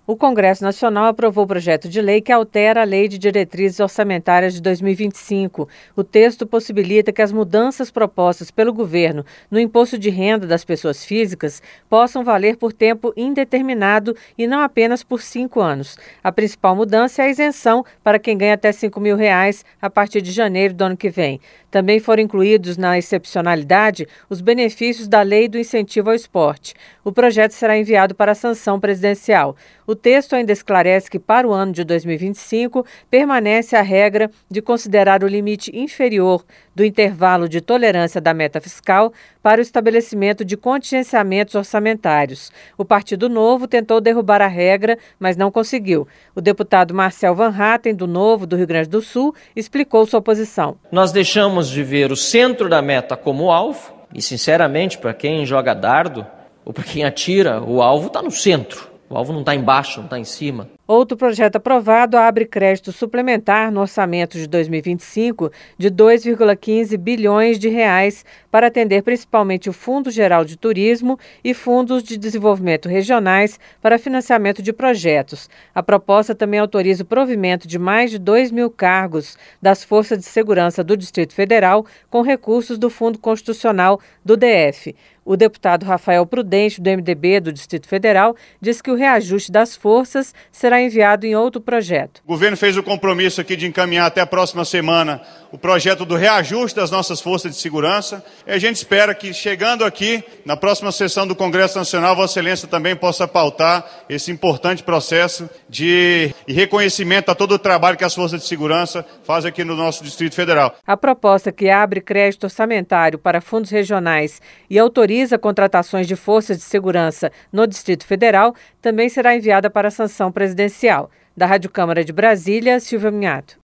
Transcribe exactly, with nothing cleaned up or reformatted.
O Congresso Nacional aprovou o projeto de lei que altera a Lei de Diretrizes Orçamentárias de dois mil e vinte e cinco. O texto possibilita que as mudanças propostas pelo governo no imposto de renda das pessoas físicas possam valer por tempo indeterminado e não apenas por cinco anos. A principal mudança é a isenção para quem ganha até cinco mil reais a partir de janeiro do ano que vem. Também foram incluídos na excepcionalidade os benefícios da Lei do Incentivo ao Esporte. O projeto será enviado para a sanção presidencial. O texto ainda esclarece que, para o ano de dois mil e vinte e cinco, permanece a regra de considerar o limite inferior do intervalo de tolerância da meta fiscal para o estabelecimento de contingenciamentos orçamentários. O Partido Novo tentou derrubar a regra, mas não conseguiu. O deputado Marcel Van Hatten, do Novo, do Rio Grande do Sul, explicou sua posição. Nós deixamos de ver o centro da meta como alvo, e, sinceramente, para quem joga dardo ou para quem atira, o alvo está no centro. O alvo não está embaixo, não está em cima. Outro projeto aprovado abre crédito suplementar no orçamento de dois mil e vinte e cinco de dois vírgula quinze bilhões de reais para atender principalmente o Fundo Geral de Turismo e fundos de desenvolvimento regionais para financiamento de projetos. A proposta também autoriza o provimento de mais de dois mil cargos das Forças de Segurança do Distrito Federal com recursos do Fundo Constitucional do D F. O deputado Rafael Prudente, do M D B do Distrito Federal, diz que o reajuste das forças será enviado em outro projeto. O governo fez o compromisso aqui de encaminhar até a próxima semana o projeto do reajuste das nossas forças de segurança. E a gente espera que, chegando aqui, na próxima sessão do Congresso Nacional, Vossa Excelência também possa pautar esse importante processo de reconhecimento a todo o trabalho que as forças de segurança fazem aqui no nosso Distrito Federal. A proposta que abre crédito orçamentário para fundos regionais e autoriza contratações de forças de segurança no Distrito Federal também será enviada para a sanção presidencial. Da Rádio Câmara de Brasília, Silvia Minhato.